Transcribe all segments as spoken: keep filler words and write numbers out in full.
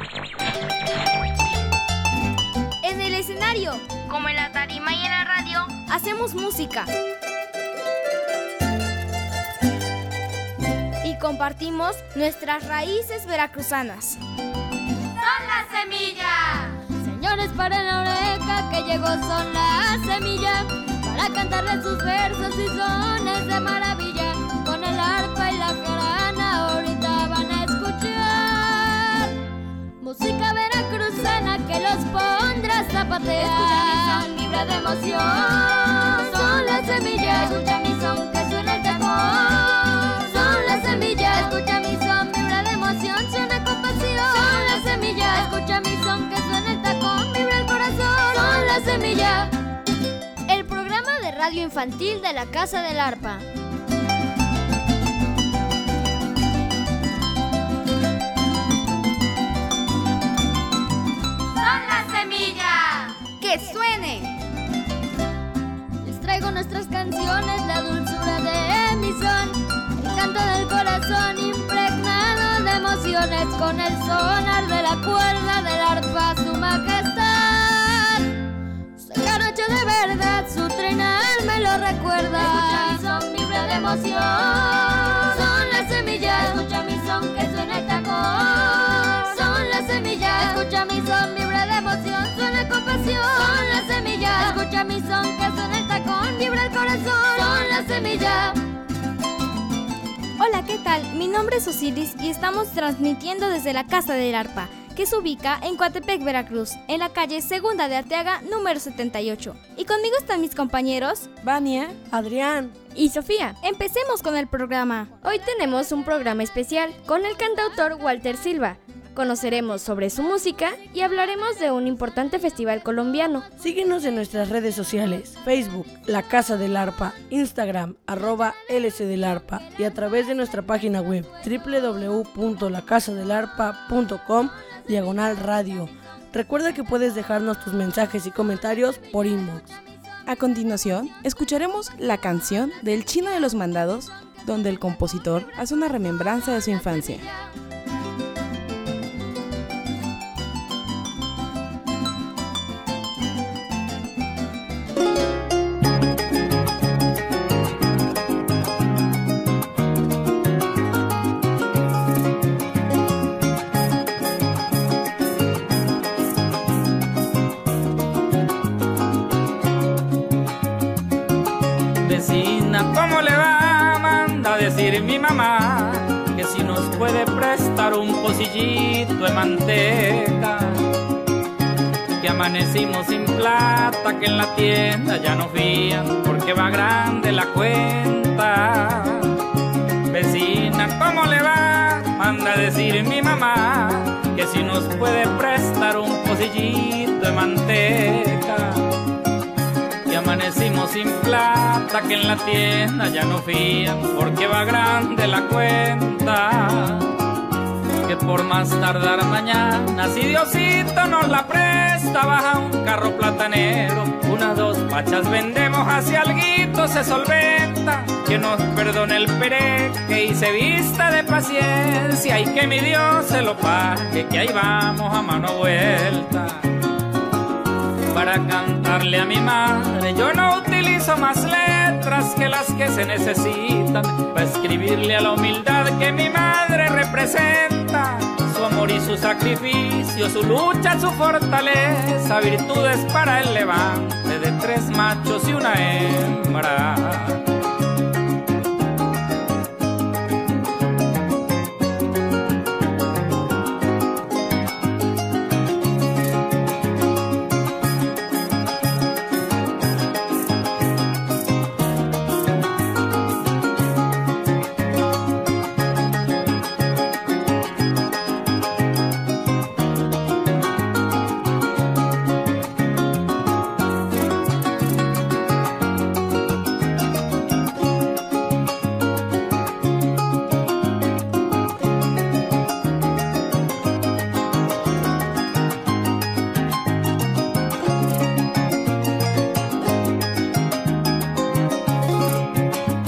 En el escenario, como en la tarima y en la radio, hacemos música y compartimos nuestras raíces veracruzanas. ¡Son las semillas! Señores, paren la oreja que llegó Son la Semilla para cantarles sus versos y sones de maravilla. Con el arpa y la jarana ahorita van a escuchar música veracruzana que los pondrá a zapatear. Escucha mi son, vibra de emoción. Son las semillas. Escucha mi son, que suena el tacón. Son las semillas. Escucha mi son, vibra de emoción, suena con pasión. Son las semillas. Escucha mi son, que suena el tacón, vibra el corazón. Son las semillas. El programa de radio infantil de la Casa del Arpa. ¡Son las semillas! ¡Que suene! Les traigo nuestras canciones, la dulzura de mi son, el canto del corazón impregnado de emociones, con el sonar de la cuerda del arpa, su majestad. Soy jarocho de verdad, su trenar me lo recuerda. Escucha mi son, vibra de emoción. Son las semillas. Escucha mi son, que suena el tacón. Son las semillas. Escucha mi son, vibra de emoción, suena con pasión. Son las semillas. Escucha mi son, que suena el tacón, vibra el corazón. Son las semillas. Hola, ¿qué tal? Mi nombre es Osiris y estamos transmitiendo desde la Casa del Arpa, que se ubica en Coatepec, Veracruz, en la calle Segunda de Arteaga, número setenta y ocho. Y conmigo están mis compañeros Vania, Adrián y Sofía. Empecemos con el programa. Hoy tenemos un programa especial con el cantautor Walter Silva. Conoceremos sobre su música y hablaremos de un importante festival colombiano. Síguenos en nuestras redes sociales, Facebook, La Casa del Arpa, Instagram, arroba L C del Arpa, y a través de nuestra página web, doble u doble u doble u punto la casa del arpa punto com, diagonal radio. Recuerda que puedes dejarnos tus mensajes y comentarios por inbox. A continuación, escucharemos la canción del Chino de los Mandados, donde el compositor hace una remembranza de su infancia. ¿Cómo le va? Manda a decir mi mamá que si nos puede prestar un pocillito de manteca, que amanecimos sin plata, que en la tienda ya no fían porque va grande la cuenta. Vecina, ¿cómo le va? Manda a decir mi mamá que si nos puede prestar un pocillito de manteca, amanecimos sin plata, que en la tienda ya no fían porque va grande la cuenta. Que por más tardar mañana, si Diosito nos la presta, baja un carro platanero, unas dos pachas vendemos, hacia alguito se solventa. Que nos perdone el pereque y se vista de paciencia, y que mi Dios se lo pague, que ahí vamos a mano vuelta. Para cantarle a mi madre yo no utilizo más letras que las que se necesitan, para escribirle a la humildad que mi madre representa, su amor y su sacrificio, su lucha, su fortaleza, virtudes para el levante de tres machos y una hembra.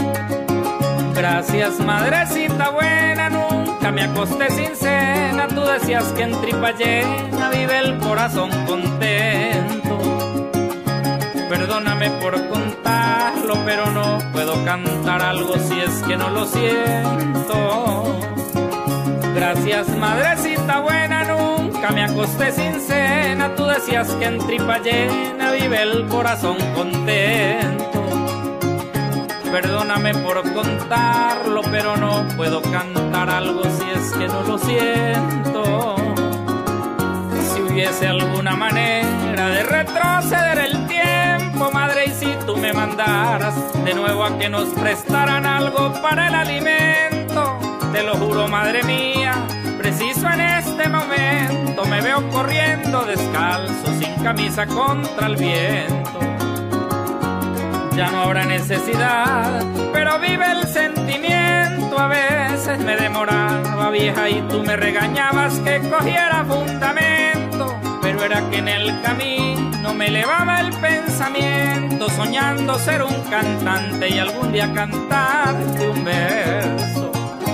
Gracias, madrecita buena, nunca me acosté sin cena, tú decías que en tripa llena vive el corazón contento. Perdóname por contarlo, pero no puedo cantar algo si es que no lo siento. Gracias, madrecita buena, nunca me acosté sin cena. Tú decías que en tripa llena vive el corazón contento. Perdóname por contarlo, pero no puedo cantar algo si es que no lo siento. Si hubiese alguna manera de retroceder el tiempo, madre, y si tú me mandaras de nuevo a que nos prestaran algo para el alimento, te lo juro, madre mía, preciso en este momento me veo corriendo descalzo, sin camisa contra el viento. Ya no habrá necesidad, pero vive el sentimiento. A veces me demoraba, vieja, y tú me regañabas que cogiera fundamento, pero era que en el camino me elevaba el pensamiento, soñando ser un cantante y algún día cantarte un verso.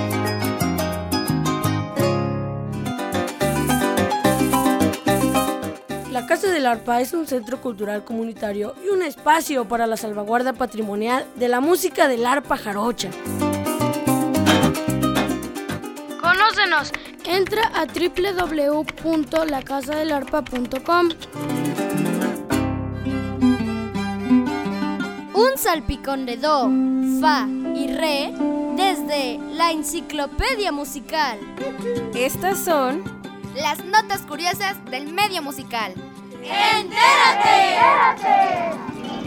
La Casa del Arpa es un centro cultural comunitario y un espacio para la salvaguarda patrimonial de la música del arpa jarocha. Conócenos. Entra a doble u doble u doble u punto la casa del arpa punto com. Un salpicón de do, fa y re desde la enciclopedia musical. Estas son las notas curiosas del medio musical. ¡Entérate! ¡Entérate!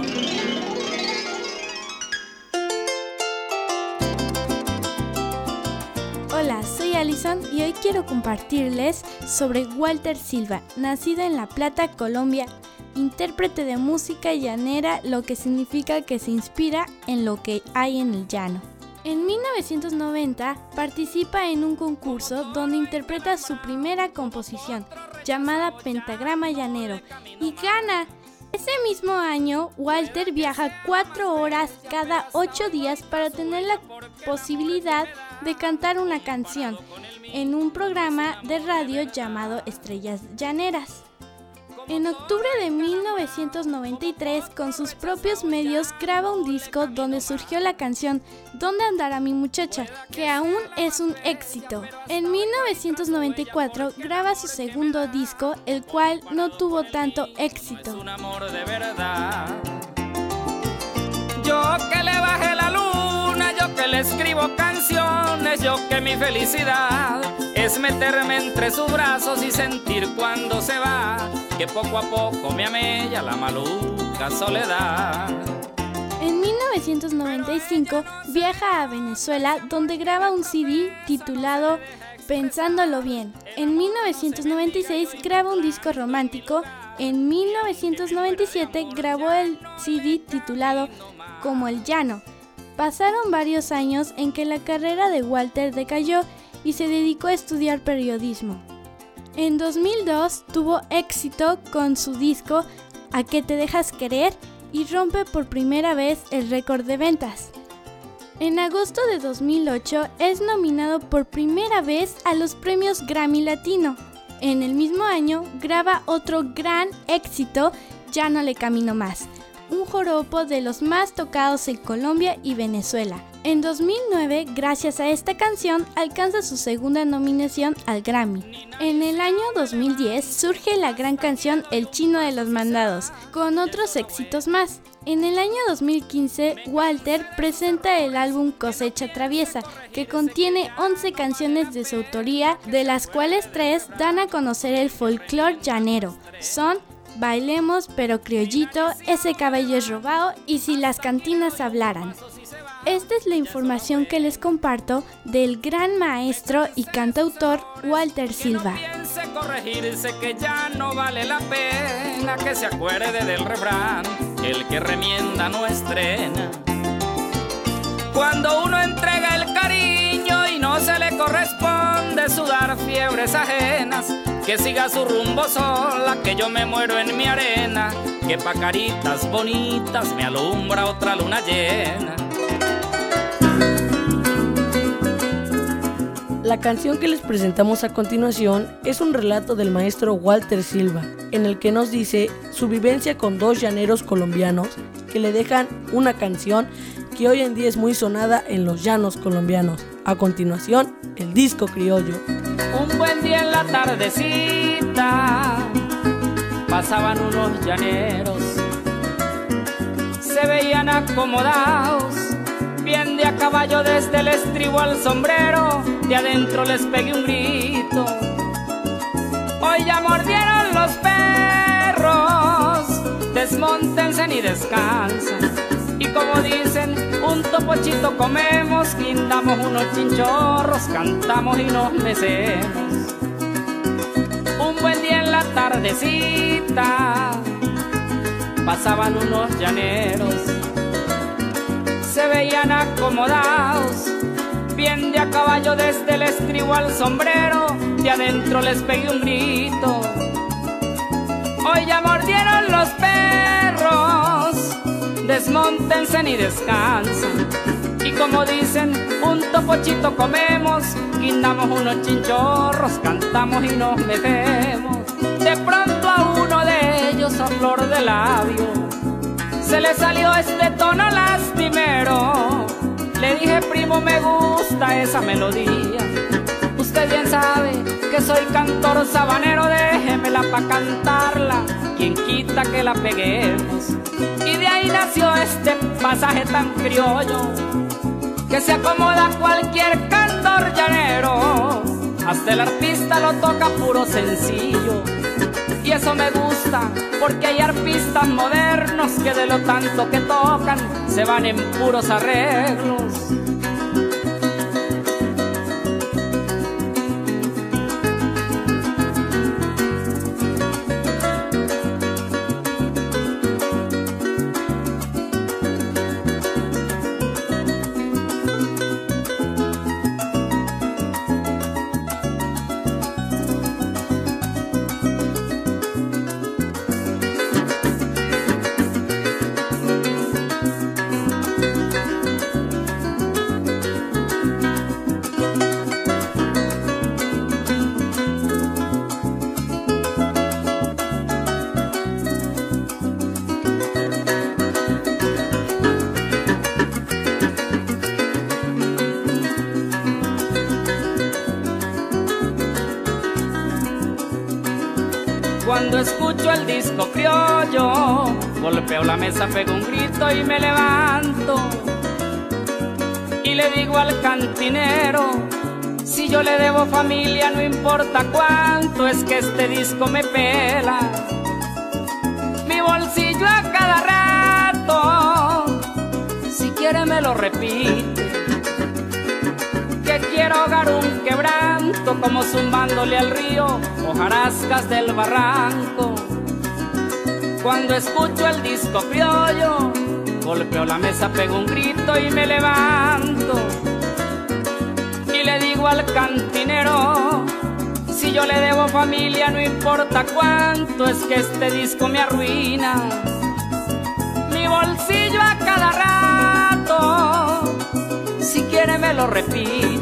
Hola, soy Alison y hoy quiero compartirles sobre Walter Silva, nacido en La Plata, Colombia, intérprete de música llanera, lo que significa que se inspira en lo que hay en el llano. En mil novecientos noventa participa en un concurso donde interpreta su primera composición, llamada Pentagrama Llanero, y gana. Ese mismo año, Walter viaja cuatro horas cada ocho días para tener la posibilidad de cantar una canción en un programa de radio llamado Estrellas Llaneras. En octubre de mil novecientos noventa y tres, con sus propios medios, graba un disco donde surgió la canción ¿Dónde andará mi muchacha?, que aún es un éxito. En mil novecientos noventa y cuatro graba su segundo disco, el cual no tuvo tanto éxito. Un amor de verdad. Yo que le bajé la luna, yo que le escribo canciones, yo que mi felicidad es meterme entre sus brazos y sentir cuando se va, que poco a poco me amella la maluca soledad. En mil novecientos noventa y cinco viaja a Venezuela, donde graba un C D titulado Pensándolo Bien. En mil novecientos noventa y seis graba un disco romántico. En mil novecientos noventa y siete grabó el C D titulado Como el Llano. Pasaron varios años en que la carrera de Walter decayó y se dedicó a estudiar periodismo. En dos mil dos tuvo éxito con su disco ¿A qué te dejas querer? Y rompe por primera vez el récord de ventas. En agosto de dos mil ocho es nominado por primera vez a los premios Grammy Latino. En el mismo año graba otro gran éxito, Ya no le camino más, un joropo de los más tocados en Colombia y Venezuela. En dos mil nueve, gracias a esta canción, alcanza su segunda nominación al Grammy. En el año dos mil diez surge la gran canción El Chino de los Mandados, con otros éxitos más. En el año dos mil quince, Walter presenta el álbum Cosecha Traviesa, que contiene once canciones de su autoría, de las cuales tres dan a conocer el folclore llanero. Son Bailemos pero criollito, Ese cabello es robado y Si las cantinas hablaran. Esta es la información que les comparto del gran maestro y cantautor Walter Silva. Piense corregirse, que ya no vale la pena, que se acuerde del refrán, el que remienda no estrena. Cuando uno entrega el cariño y no se le corresponde sudar fiebres ajenas, que siga su rumbo sola, que yo me muero en mi arena, que pa' caritas bonitas me alumbra otra luna llena. La canción que les presentamos a continuación es un relato del maestro Walter Silva, en el que nos dice su vivencia con dos llaneros colombianos que le dejan una canción que hoy en día es muy sonada en los llanos colombianos. A continuación, el disco criollo. Un buen día en la tardecita pasaban unos llaneros, se veían acomodados, bien de a caballo desde el estribo al sombrero, de adentro les pegué un grito. Hoy ya mordieron los perros, desmóntense y descansan. Y como dicen, un topochito comemos, guindamos unos chinchorros, cantamos y nos mecemos. Un buen día en la tardecita pasaban unos llaneros, se veían acomodados, bien de a caballo desde el estribo al sombrero, de adentro les pegué un grito. Hoy ya mordieron los perros, desmóntense y descansan. Y como dicen, un topochito comemos, guindamos unos chinchorros, cantamos y nos metemos. De pronto a uno de ellos a flor de labio se le salió este tono lastimero. Le dije, primo, me gusta esa melodía. Usted bien sabe que soy cantor sabanero, déjemela pa' cantarla, quien quita que la peguemos. Y de ahí nació este pasaje tan criollo que se acomoda a cualquier cantor llanero. Hasta el arpista lo toca puro sencillo. Y eso me gusta, porque hay arpistas modernos que de lo tanto que tocan se van en puros arreglos. Cuando escucho el disco criollo, golpeo la mesa, pego un grito y me levanto. Y le digo al cantinero, si yo le debo familia no importa cuánto, es que este disco me pela mi bolsillo a cada rato. Si quiere me lo repite, que quiero ahogar un quebranto como zumbándole al río hojarascas del barranco. Cuando escucho el disco criollo, golpeo la mesa, pego un grito y me levanto. Y le digo al cantinero, si yo le debo familia no importa cuánto, es que este disco me arruina mi bolsillo a cada rato. Si quiere me lo repite,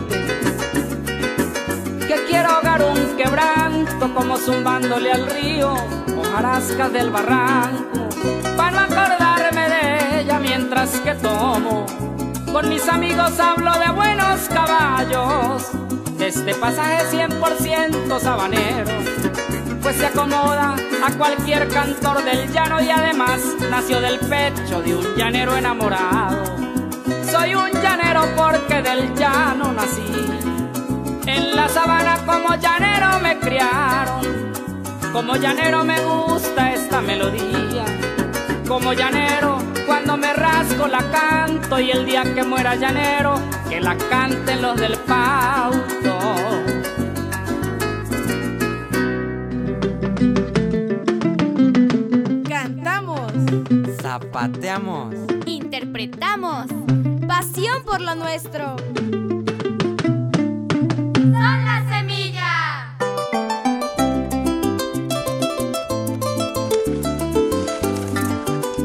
que quiero ahogar un quebranto como zumbándole al río hojarascas del barranco, para no acordarme de ella mientras que tomo. Con mis amigos hablo de buenos caballos, de este pasaje cien por ciento sabanero, pues se acomoda a cualquier cantor del llano y además nació del pecho de un llanero enamorado. Soy un llanero porque del llano nací, en la sabana como llanero me criaron. Como llanero me gusta esta melodía, como llanero cuando me rasco la canto, y el día que muera llanero que la canten los del Pauto. Cantamos, zapateamos, interpretamos, pasión por lo nuestro. Son la semilla.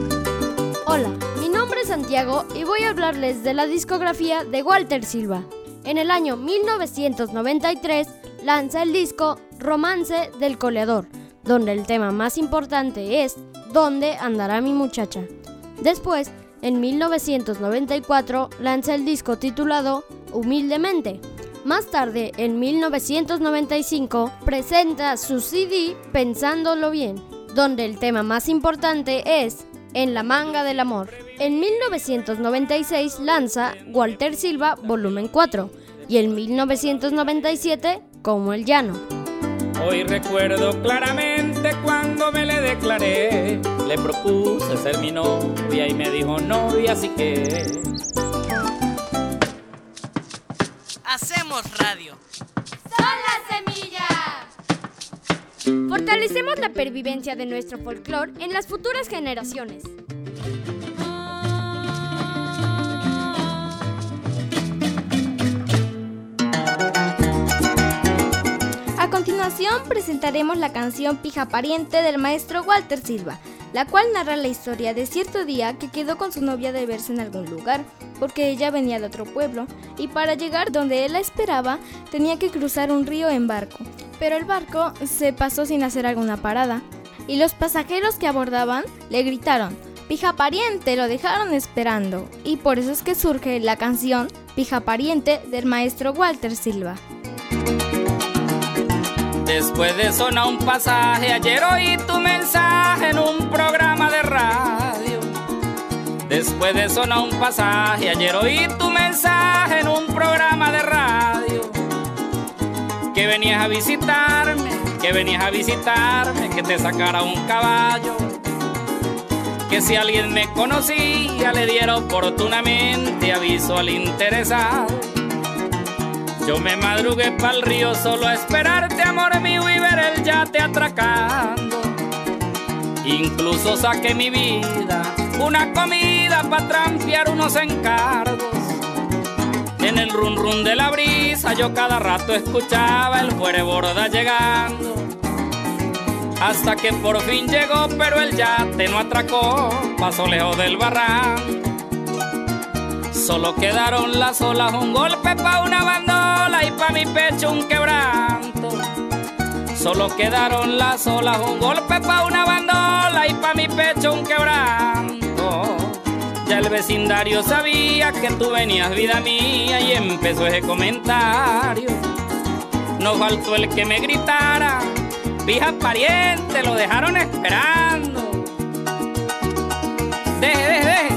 Hola, mi nombre es Santiago y voy a hablarles de la discografía de Walter Silva. En el año mil novecientos noventa y tres lanza el disco Romance del Coleador, donde el tema más importante es ¿Dónde andará mi muchacha? Después, en mil novecientos noventa y cuatro lanza el disco titulado Humildemente. Más tarde, en mil novecientos noventa y cinco, presenta su C D Pensándolo Bien, donde el tema más importante es En la manga del amor. En mil novecientos noventa y seis lanza Walter Silva Volumen cuatro y en mil novecientos noventa y siete Como el llano. Hoy recuerdo claramente cuando me le declaré, le propuse ser mi novia y me dijo novia, así que hacemos radio. ¡Son las semillas! Fortalecemos la pervivencia de nuestro folclore en las futuras generaciones. A continuación presentaremos la canción Pija Pariente del maestro Walter Silva, la cual narra la historia de cierto día que quedó con su novia de verse en algún lugar, porque ella venía de otro pueblo, y para llegar donde él la esperaba tenía que cruzar un río en barco, pero el barco se pasó sin hacer alguna parada, y los pasajeros que abordaban le gritaron Pija Pariente, lo dejaron esperando, y por eso es que surge la canción Pija Pariente del maestro Walter Silva. Después de sonar un pasaje, ayer oí tu mensaje en un programa de radio. Después de sonar un pasaje, ayer oí tu mensaje en un programa de radio. Que venías a visitarme, que venías a visitarme, que te sacara un caballo. Que si alguien me conocía, le diera oportunamente aviso al interesado. Yo me madrugué pa'l río solo a esperarte, amor mío, y ver el yate atracando. Incluso saqué mi vida, una comida pa' trampear unos encargos. En el run run de la brisa yo cada rato escuchaba el fuere borda llegando. Hasta que por fin llegó, pero el yate no atracó, pasó lejos del barranco. Solo quedaron las olas, un golpe pa' una bandola y pa' mi pecho un quebranto. Solo quedaron las olas, un golpe pa' una bandola y pa' mi pecho un quebranto. Ya el vecindario sabía que tú venías, vida mía, y empezó ese comentario. No faltó el que me gritara, Pija Pariente, lo dejaron esperando. Deje, deje, deje.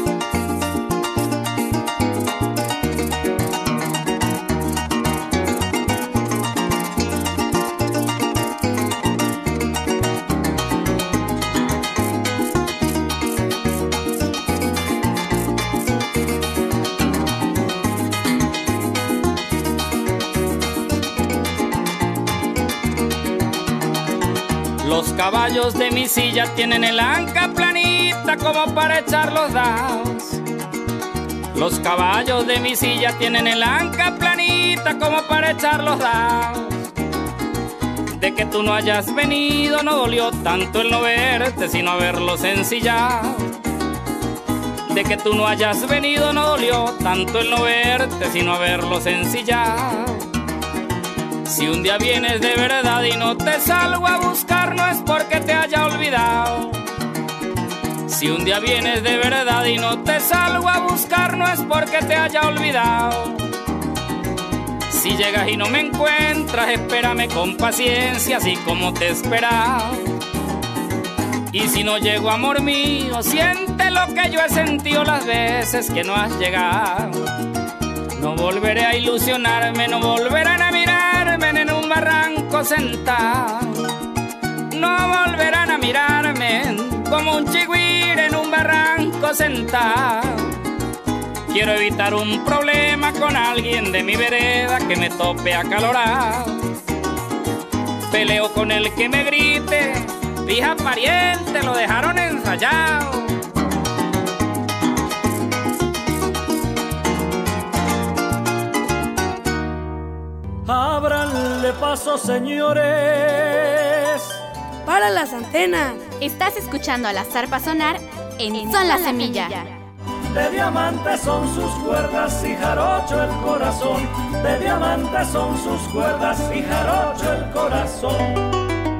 Los caballos de mi silla tienen el anca planita como para echar los dados. Los caballos de mi silla tienen el anca planita como para echar los dados. De que tú no hayas venido no dolió tanto el no verte, sino haberlos ensillado. De que tú no hayas venido no dolió tanto el no verte, sino haberlos ensillado. Si un día vienes de verdad y no te salgo a buscar, no es porque te haya olvidado. Si un día vienes de verdad y no te salgo a buscar, no es porque te haya olvidado. Si llegas y no me encuentras, espérame con paciencia, así como te he esperado. Y si no llego, amor mío, siente lo que yo he sentido las veces que no has llegado. No volveré a ilusionarme, no volverán a mirarme en un barranco sentado. No volverán a mirarme como un chigüire en un barranco sentado. Quiero evitar un problema con alguien de mi vereda que me tope acalorado. Peleo con el que me grite, Pija Pariente, lo dejaron ensayado. Ábranle paso, señores. ¡Para las antenas! Estás escuchando a la zarpa sonar en, en Son la Semilla. Semilla. de diamante son sus cuerdas y jarocho el corazón, de diamante son sus cuerdas y jarocho el corazón.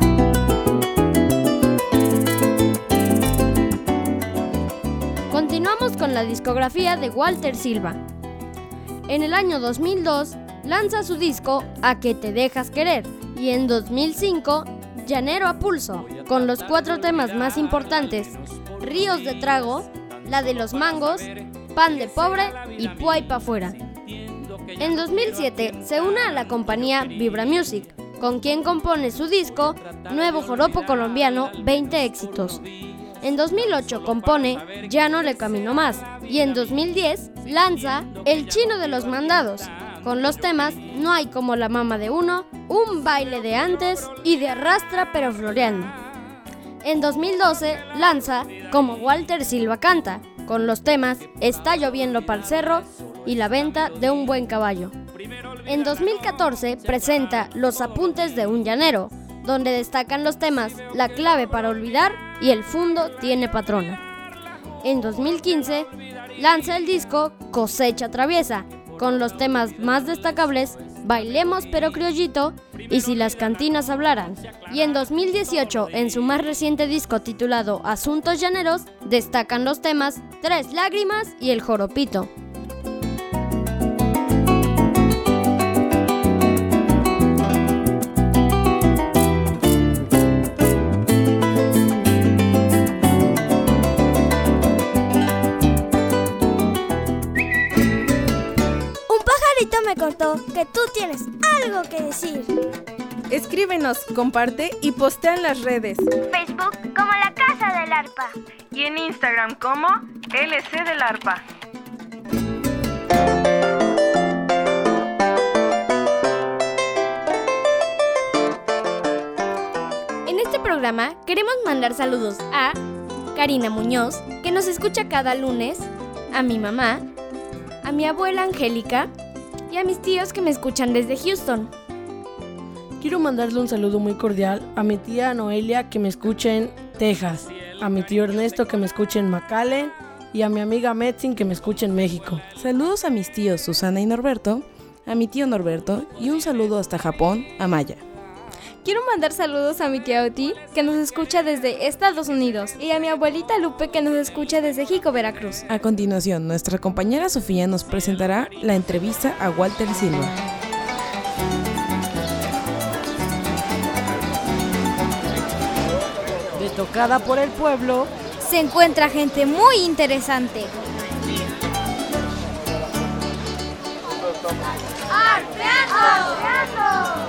Continuamos con la discografía de Walter Silva. En el año dos mil dos lanza su disco A que te dejas querer y en dos mil cinco Llanero a pulso, con los cuatro temas más importantes: Ríos de trago, La de los mangos, Pan de pobre y Puay pa' fuera. En dos mil siete se une a la compañía Vibra Music, con quien compone su disco Nuevo Joropo Colombiano, veinte éxitos. En dos mil ocho compone Ya no le camino más y en dos mil diez lanza El Chino de los Mandados, con los temas No hay como la mama de uno, Un baile de antes y De arrastra pero floreando. En dos mil doce lanza Como Walter Silva canta, con los temas Está lloviendo pa'l cerro y La venta de un buen caballo. En dos mil catorce presenta Los apuntes de un llanero, donde destacan los temas La clave para olvidar y El fundo tiene patrona. En dos mil quince lanza el disco Cosecha traviesa, con los temas más destacables Bailemos pero criollito y Si las cantinas hablaran. Y en dos mil dieciocho, en su más reciente disco titulado Asuntos llaneros, destacan los temas Tres lágrimas y El joropito. Me contó que tú tienes algo que decir. Escríbenos, comparte y postea en las redes. Facebook como La Casa del Arpa. Y en Instagram como L C del Arpa. En este programa queremos mandar saludos a Karina Muñoz, que nos escucha cada lunes, a mi mamá, a mi abuela Angélica y a mis tíos que me escuchan desde Houston. Quiero mandarle un saludo muy cordial a mi tía Noelia que me escucha en Texas, a mi tío Ernesto que me escucha en McAllen y a mi amiga Metzin que me escucha en México. Saludos a mis tíos Susana y Norberto, a mi tío Norberto y un saludo hasta Japón a Maya. Quiero mandar saludos a mi tía Oti, que nos escucha desde Estados Unidos, y a mi abuelita Lupe, que nos escucha desde Jico, Veracruz. A continuación, nuestra compañera Sofía nos presentará la entrevista a Walter Silva. De tocada por el pueblo, se encuentra gente muy interesante. ¡Arteando!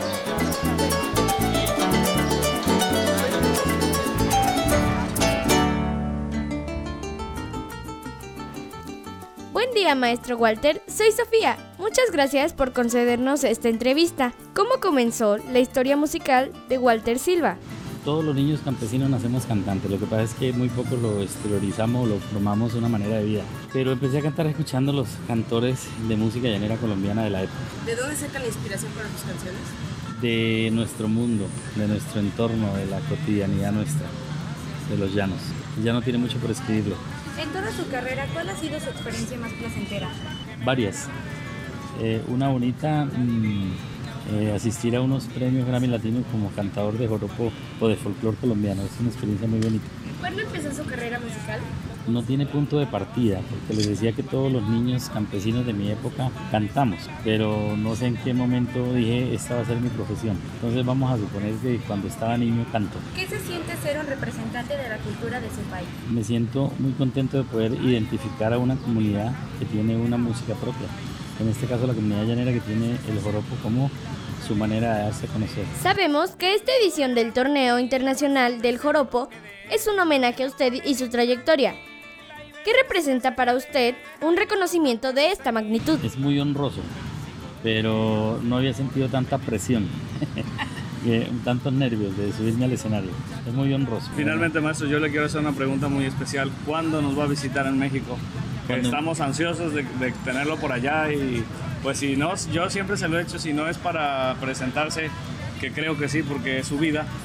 Buen día, maestro Walter. Soy Sofía. Muchas gracias por concedernos esta entrevista. ¿Cómo comenzó la historia musical de Walter Silva? Todos los niños campesinos nacemos cantantes. Lo que pasa es que muy pocos lo exteriorizamos o lo formamos una manera de vida. Pero empecé a cantar escuchando los cantores de música llanera colombiana de la época. ¿De dónde sacan la inspiración para tus canciones? De nuestro mundo, de nuestro entorno, de la cotidianidad nuestra, de los llanos. El llano tiene mucho por escribirlo. En toda su carrera, ¿cuál ha sido su experiencia más placentera? Varias. Eh, una bonita, mmm, eh, asistir a unos premios Grammy Latinos como cantador de joropo o de folclore colombiano. Es una experiencia muy bonita. ¿Cuándo empezó su carrera musical? No tiene punto de partida, porque les decía que todos los niños campesinos de mi época cantamos, pero no sé en qué momento dije esta va a ser mi profesión. Entonces vamos a suponer que cuando estaba niño canto. ¿Qué se siente ser un representante de la cultura de su país? Me siento muy contento de poder identificar a una comunidad que tiene una música propia. En este caso la comunidad llanera, que tiene el joropo como su manera de darse a conocer. Sabemos que esta edición del Torneo Internacional del Joropo es un homenaje a usted y su trayectoria. ¿Qué representa para usted un reconocimiento de esta magnitud? Es muy honroso, pero no había sentido tanta presión, tantos nervios de subirme al escenario. Es muy honroso. Finalmente, maestro, yo le quiero hacer una pregunta muy especial. ¿Cuándo nos va a visitar en México? ¿Cuándo? Estamos ansiosos de, de tenerlo por allá y pues si no, yo siempre se lo he hecho, si no es para presentarse, que creo que sí, porque es su vida.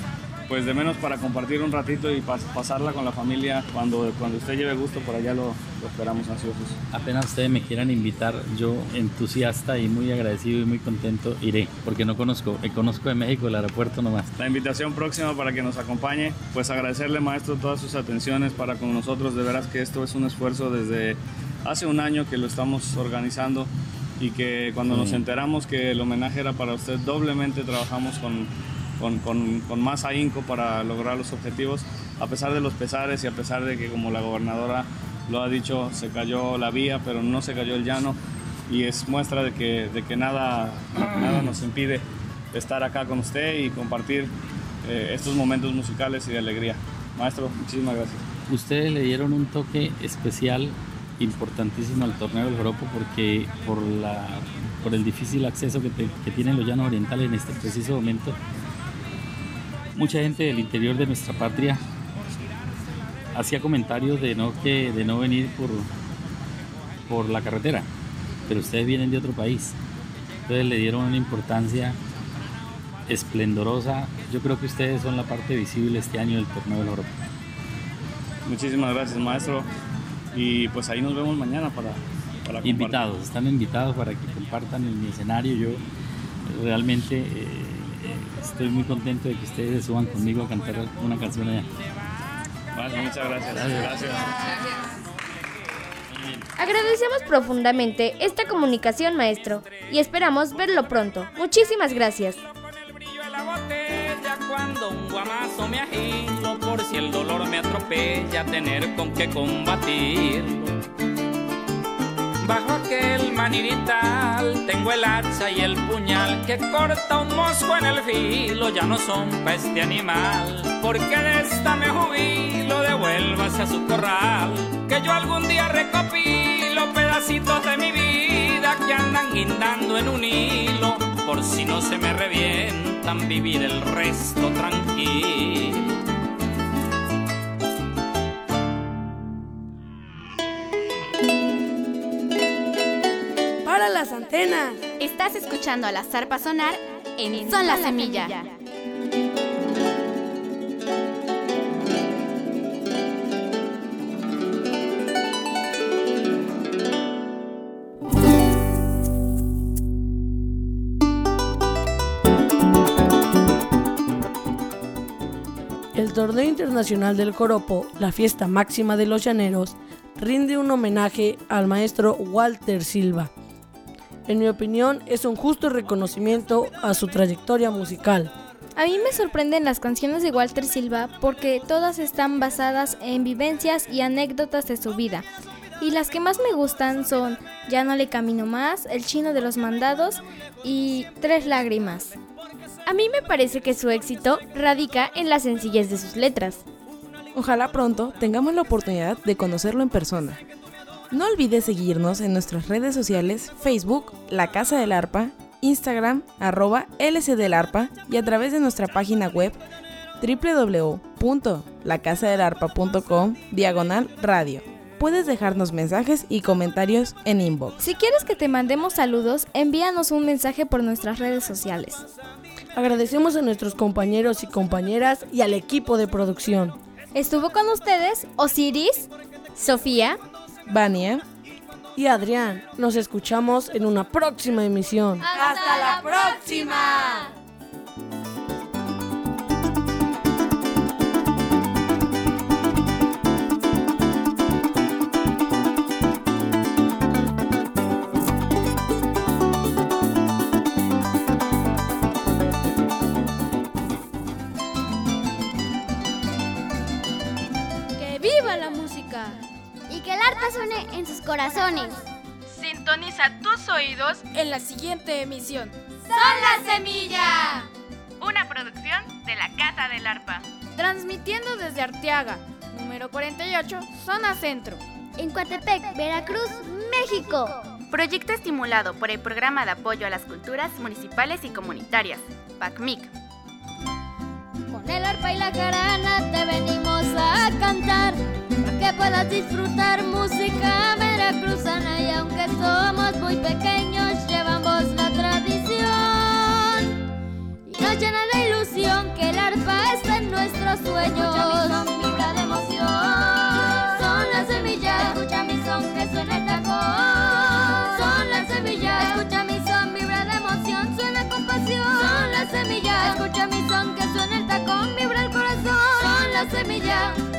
pues de menos para compartir un ratito y pas- pasarla con la familia. Cuando, cuando usted lleve gusto, por allá lo, lo esperamos ansiosos. Apenas ustedes me quieran invitar, yo entusiasta y muy agradecido y muy contento iré, porque no conozco, eh, conozco de México el aeropuerto nomás. La invitación próxima para que nos acompañe, pues agradecerle, maestro, todas sus atenciones para con nosotros. De veras que esto es un esfuerzo desde hace un año que lo estamos organizando, y que cuando sí. nos enteramos que el homenaje era para usted, doblemente trabajamos con, con, con, con más ahínco para lograr los objetivos, a pesar de los pesares y a pesar de que, como la gobernadora lo ha dicho, se cayó la vía, pero no se cayó el llano, y es muestra de que, de que nada, nada nos impide estar acá con usted y compartir eh, estos momentos musicales y de alegría. Maestro, muchísimas gracias. Ustedes le dieron un toque especial, importantísimo al torneo del joropo, porque por, la, por el difícil acceso que, te, que tienen los llanos orientales en este preciso momento, mucha gente del interior de nuestra patria hacía comentarios de no, que, de no venir por, por la carretera, pero ustedes vienen de otro país, entonces le dieron una importancia esplendorosa. Yo creo que ustedes son la parte visible este año del torneo del joropo. Muchísimas gracias, maestro. Y pues ahí nos vemos mañana para, para compartir. Invitados, están invitados para que compartan en mi escenario. Yo realmente eh, estoy muy contento de que ustedes se suban conmigo a cantar una canción allá. Bueno, muchas gracias. Gracias. gracias. Agradecemos profundamente esta comunicación, maestro, y esperamos verlo pronto. Muchísimas gracias. Cuando un guamazo me agilo, por si el dolor me atropella, tener con qué combatirlo. Bajo aquel manirital tengo el hacha y el puñal que corta un mosco en el filo, ya no son pa' este animal, porque de esta me jubilo, devuélvase a su corral, que yo algún día recopilo pedacitos de mi vida que andan guindando en un hilo, por si no se me revientan, vivir el resto tranquilo. ¡Para las antenas! Estás escuchando a la zarpa sonar en, en Son la Semilla. semilla. El Torneo Internacional del Joropo, la fiesta máxima de los llaneros, rinde un homenaje al maestro Walter Silva. En mi opinión, es un justo reconocimiento a su trayectoria musical. A mí me sorprenden las canciones de Walter Silva porque todas están basadas en vivencias y anécdotas de su vida. Y las que más me gustan son Ya no le camino más, El chino de los mandados y Tres lágrimas. A mí me parece que su éxito radica en la sencillez de sus letras. Ojalá pronto tengamos la oportunidad de conocerlo en persona. No olvides seguirnos en nuestras redes sociales, Facebook, La Casa del Arpa, Instagram, arroba L C del Arpa, y a través de nuestra página web doble u doble u doble u punto la casa del arpa punto com diagonal radio. Puedes dejarnos mensajes y comentarios en inbox. Si quieres que te mandemos saludos, envíanos un mensaje por nuestras redes sociales. Agradecemos a nuestros compañeros y compañeras y al equipo de producción. Estuvo con ustedes Osiris, Sofía, Vania y Adrián. Nos escuchamos en una próxima emisión. ¡Hasta la próxima! ¡Viva la música! Y que el arpa suene en sus corazones. Sintoniza tus oídos en la siguiente emisión. ¡Son la Semilla! Una producción de la Casa del Arpa. Transmitiendo desde Arteaga, número cuarenta y ocho, zona centro. En Coatepec, Veracruz, México. Proyecto estimulado por el Programa de Apoyo a las Culturas Municipales y Comunitarias, P A C M I C. Con el arpa y la jarana te venimos a cantar, para que puedas disfrutar música veracruzana, y aunque somos muy pequeños llevamos la tradición y nos llena de ilusión que el arpa está en nuestro nuestros sueños. Escucha mi son, vibra de emoción. Son las semillas. Escucha mi son, que suena el tacón. Son las semillas. Escucha mi son, vibra de emoción, suena con pasión. Son las semillas. Escucha mi son, que suena el tacón, vibra el corazón. Son las semillas.